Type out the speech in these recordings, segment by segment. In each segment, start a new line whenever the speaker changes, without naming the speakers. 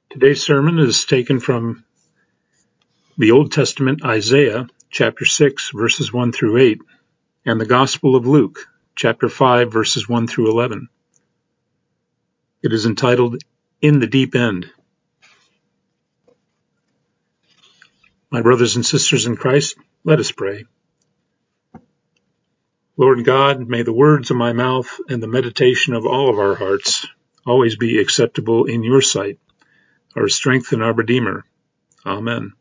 Today's sermon is taken from the Old Testament, Isaiah chapter 6, verses 1 through 8, and the Gospel of Luke chapter 5, verses 1 through 11. It is entitled, In the Deep End. My brothers and sisters in Christ, let us pray. Lord God, may the words of my mouth and the meditation of all of our hearts always be acceptable in your sight, our strength and our Redeemer. Amen.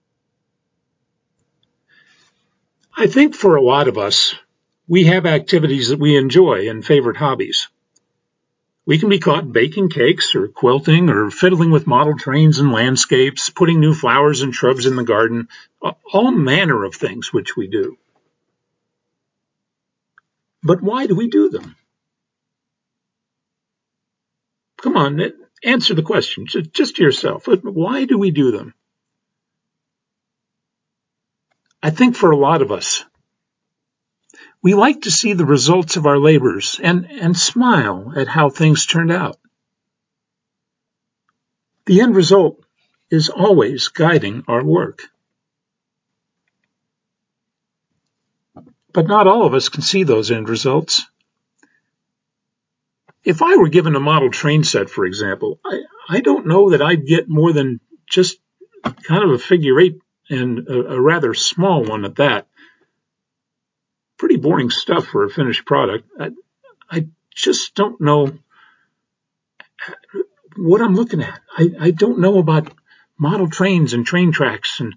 I think for a lot of us, we have activities that we enjoy and favorite hobbies. We can be caught baking cakes or quilting or fiddling with model trains and landscapes, putting new flowers and shrubs in the garden, all manner of things which we do. But why do we do them? Come on, answer the question, just to yourself. Why do we do them? I think for a lot of us, we like to see the results of our labors and smile at how things turned out. The end result is always guiding our work. But not all of us can see those end results. If I were given a model train set, for example, I don't know that I'd get more than just kind of a figure eight and a rather small one at that. Pretty boring stuff for a finished product. I just don't know what I'm looking at. I don't know about model trains and train tracks. And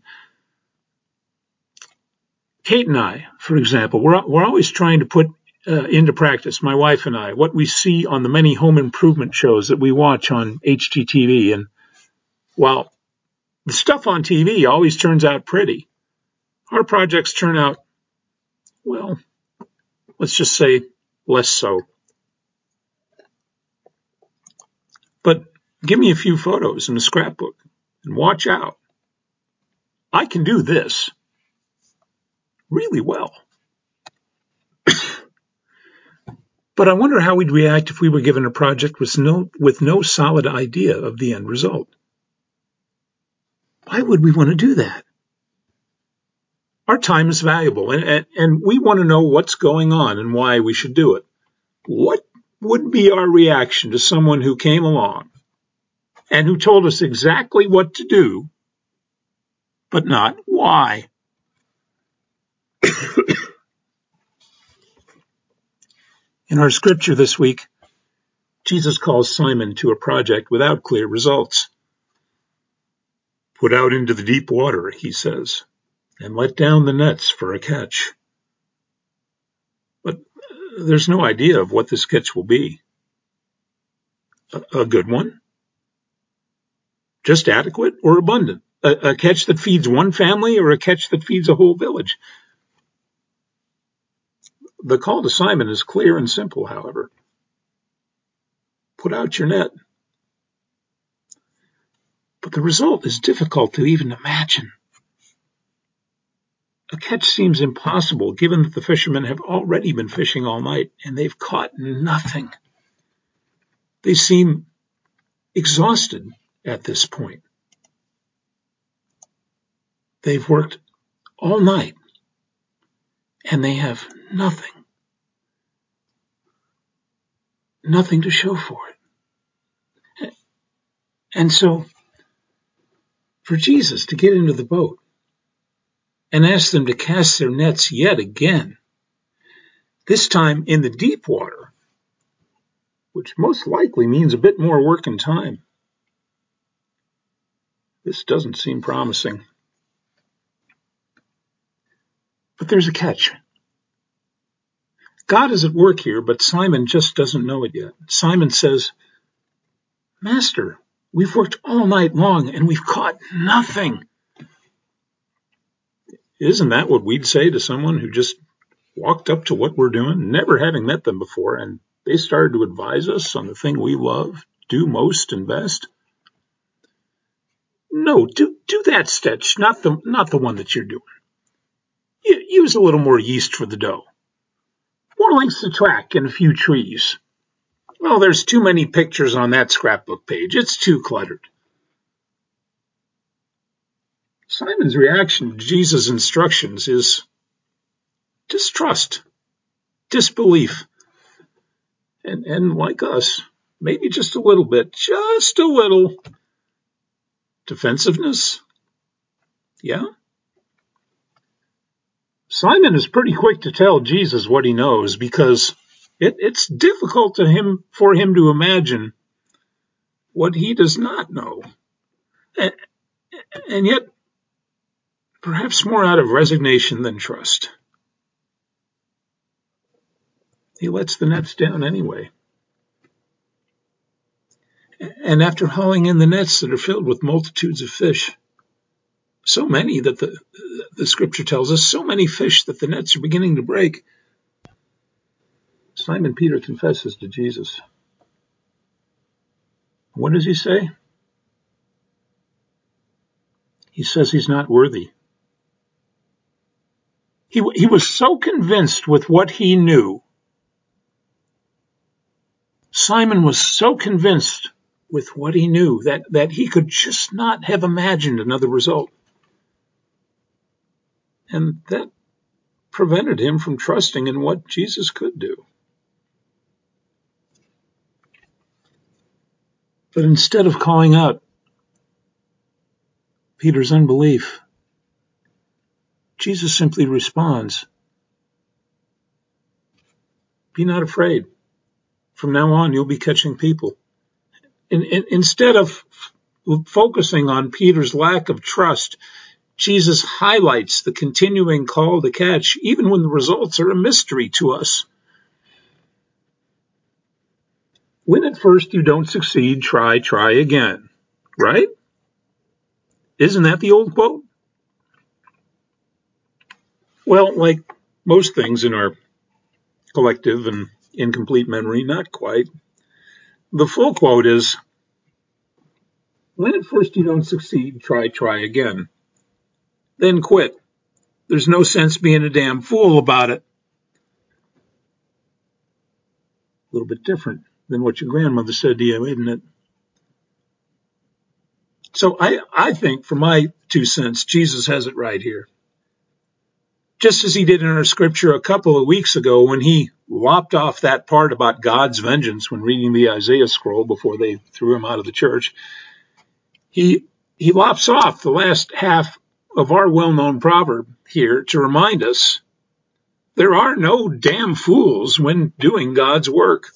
Kate and I, for example, we're always trying to put into practice, my wife and I, what we see on the many home improvement shows that we watch on HGTV. And while the stuff on TV always turns out pretty, our projects turn out, well, let's just say less so. But give me a few photos in a scrapbook and watch out. I can do this really well. But I wonder how we'd react if we were given a project with no solid idea of the end result. Why would we want to do that? Our time is valuable, and we want to know what's going on and why we should do it. What would be our reaction to someone who came along and who told us exactly what to do, but not why? In our scripture this week, Jesus calls Simon to a project without clear results. Put out into the deep water, he says, and let down the nets for a catch. But there's no idea of what this catch will be. A good one? Just adequate or abundant? A catch that feeds one family or a catch that feeds a whole village? The call to Simon is clear and simple, however. Put out your net. But the result is difficult to even imagine. A catch seems impossible given that the fishermen have already been fishing all night and they've caught nothing. They seem exhausted at this point. They've worked all night and they have nothing to show for it. And so, for Jesus to get into the boat and ask them to cast their nets yet again, this time in the deep water, which most likely means a bit more work and time, this doesn't seem promising. But there's a catch. God is at work here, but Simon just doesn't know it yet. Simon says, Master, we've worked all night long and we've caught nothing. Isn't that what we'd say to someone who just walked up to what we're doing, never having met them before, and they started to advise us on the thing we love, do most and best? No, do that stitch, not the one that you're doing. Use a little more yeast for the dough. More lengths to track and a few trees. Well, there's too many pictures on that scrapbook page. It's too cluttered. Simon's reaction to Jesus' instructions is distrust, disbelief, and like us, maybe just a little bit, just a little defensiveness. Yeah? Simon is pretty quick to tell Jesus what he knows because it's difficult for him to imagine what he does not know. And yet, perhaps more out of resignation than trust, he lets the nets down anyway. And after hauling in the nets that are filled with multitudes of fish, so many that the scripture tells us, so many fish that the nets are beginning to break, Simon Peter confesses to Jesus. What does he say? He says he's not worthy. He was so convinced with what he knew. Simon was so convinced with what he knew that he could just not have imagined another result. And that prevented him from trusting in what Jesus could do. But instead of calling out Peter's unbelief, Jesus simply responds, "Be not afraid. From now on, you'll be catching people." Instead of focusing on Peter's lack of trust, Jesus highlights the continuing call to catch, even when the results are a mystery to us. When at first you don't succeed, try again. Right? Isn't that the old quote? Well, like most things in our collective and incomplete memory, not quite. The full quote is, when at first you don't succeed, try again. Then quit. There's no sense being a damn fool about it. A little bit different than what your grandmother said to you, isn't it? So I think, for my 2 cents, Jesus has it right here. Just as he did in our scripture a couple of weeks ago when he lopped off that part about God's vengeance when reading the Isaiah scroll before they threw him out of the church, he lops off the last half of our well-known proverb here to remind us there are no damn fools when doing God's work.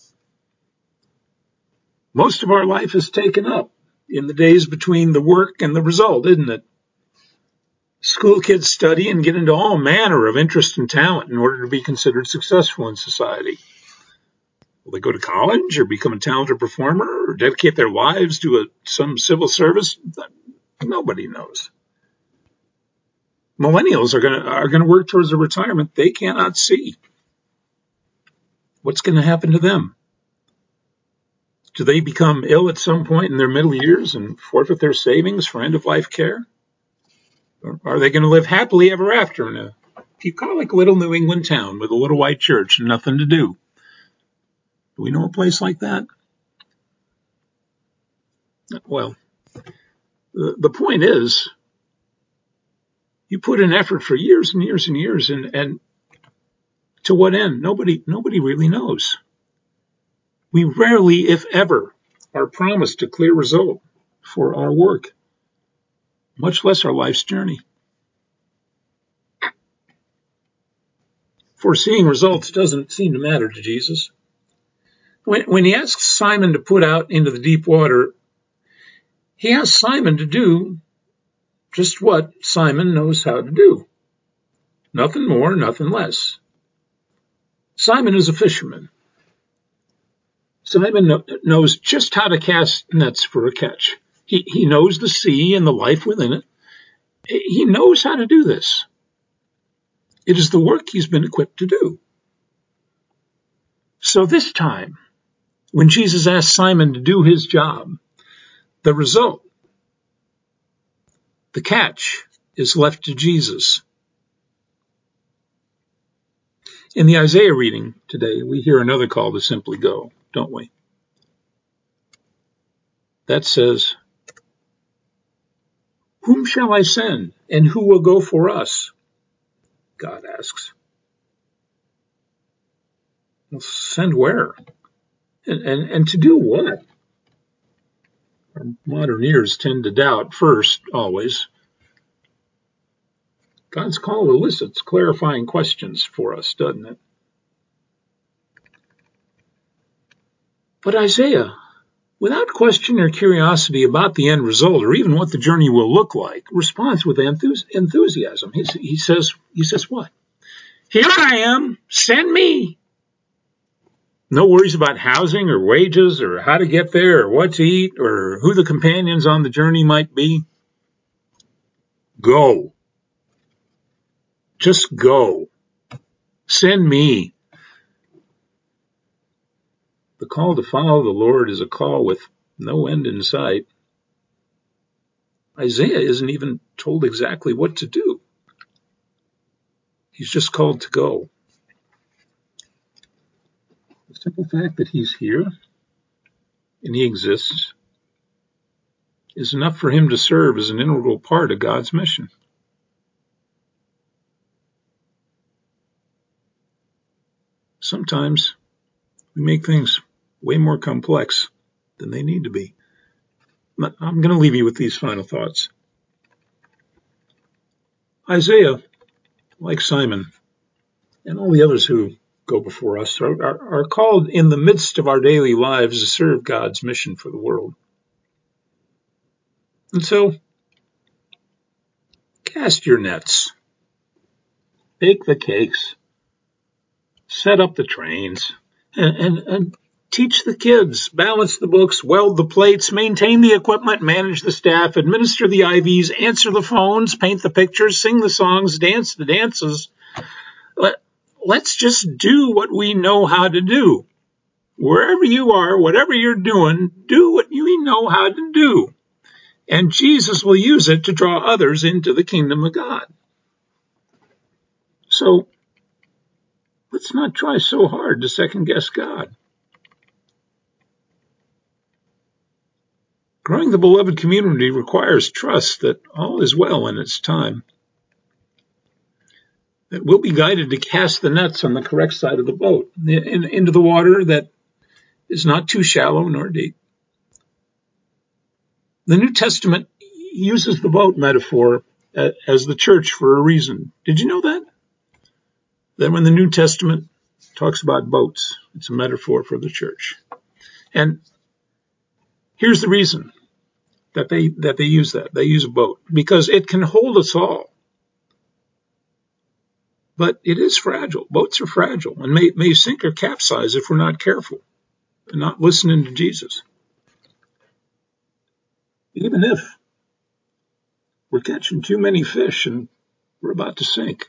Most of our life is taken up in the days between the work and the result, isn't it? School kids study and get into all manner of interest and talent in order to be considered successful in society. Will they go to college or become a talented performer or dedicate their lives to some civil service? Nobody knows. Millennials are going to work towards a retirement they cannot see. What's going to happen to them? Do they become ill at some point in their middle years and forfeit their savings for end-of-life care? Or are they going to live happily ever after in a bucolic little New England town with a little white church and nothing to do? Do we know a place like that? Well, the point is, you put in effort for years and years and years, and to what end? Nobody really knows. We rarely, if ever, are promised a clear result for our work, much less our life's journey. Foreseeing results doesn't seem to matter to Jesus. When he asks Simon to put out into the deep water, he asks Simon to do just what Simon knows how to do. Nothing more, nothing less. Simon is a fisherman. Simon knows just how to cast nets for a catch. He knows the sea and the life within it. He knows how to do this. It is the work he's been equipped to do. So this time, when Jesus asked Simon to do his job, the result, the catch, is left to Jesus. In the Isaiah reading today, we hear another call to simply go, don't we? That says, "Whom shall I send?" And who will go for us? God asks. Well, send where? And to do what? Our modern ears tend to doubt first, always. God's call elicits clarifying questions for us, doesn't it? But Isaiah, without question or curiosity about the end result or even what the journey will look like, responds with enthusiasm. He says what? Here I am, send me. No worries about housing or wages or how to get there or what to eat or who the companions on the journey might be. Go. Just go. Send me. The call to follow the Lord is a call with no end in sight. Isaiah isn't even told exactly what to do. He's just called to go. The simple fact that he's here and he exists is enough for him to serve as an integral part of God's mission. Sometimes we make things way more complex than they need to be. I'm going to leave you with these final thoughts. Isaiah, like Simon and all the others who go before us, are called in the midst of our daily lives to serve God's mission for the world. And so, cast your nets, bake the cakes, set up the trains, and teach the kids, balance the books, weld the plates, maintain the equipment, manage the staff, administer the IVs, answer the phones, paint the pictures, sing the songs, dance the dances. Let's just do what we know how to do. Wherever you are, whatever you're doing, do what you know how to do. And Jesus will use it to draw others into the kingdom of God. So let's not try so hard to second guess God. Growing the beloved community requires trust that all is well in its time, that we'll be guided to cast the nets on the correct side of the boat, into the water that is not too shallow nor deep. The New Testament uses the boat metaphor as the church for a reason. Did you know that? That when the New Testament talks about boats, it's a metaphor for the church. And here's the reason that they use that. They use a boat because it can hold us all. But it is fragile. Boats are fragile and may sink or capsize if we're not careful and not listening to Jesus. Even if we're catching too many fish and we're about to sink.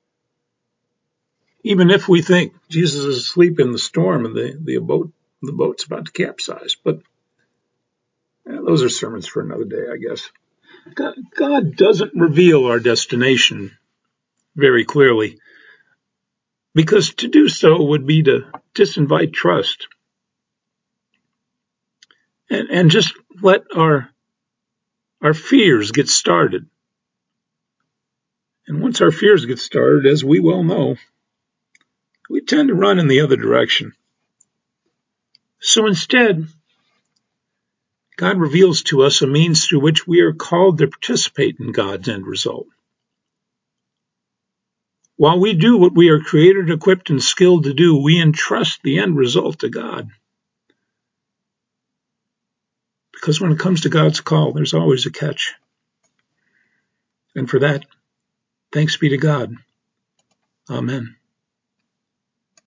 Even if we think Jesus is asleep in the storm and the boat's about to capsize. But those are sermons for another day, I guess. God doesn't reveal our destination very clearly, because to do so would be to disinvite trust and just let our fears get started. And once our fears get started, as we well know, we tend to run in the other direction. So instead, God reveals to us a means through which we are called to participate in God's end result. While we do what we are created, equipped, and skilled to do, we entrust the end result to God. Because when it comes to God's call, there's always a catch. And for that, thanks be to God. Amen.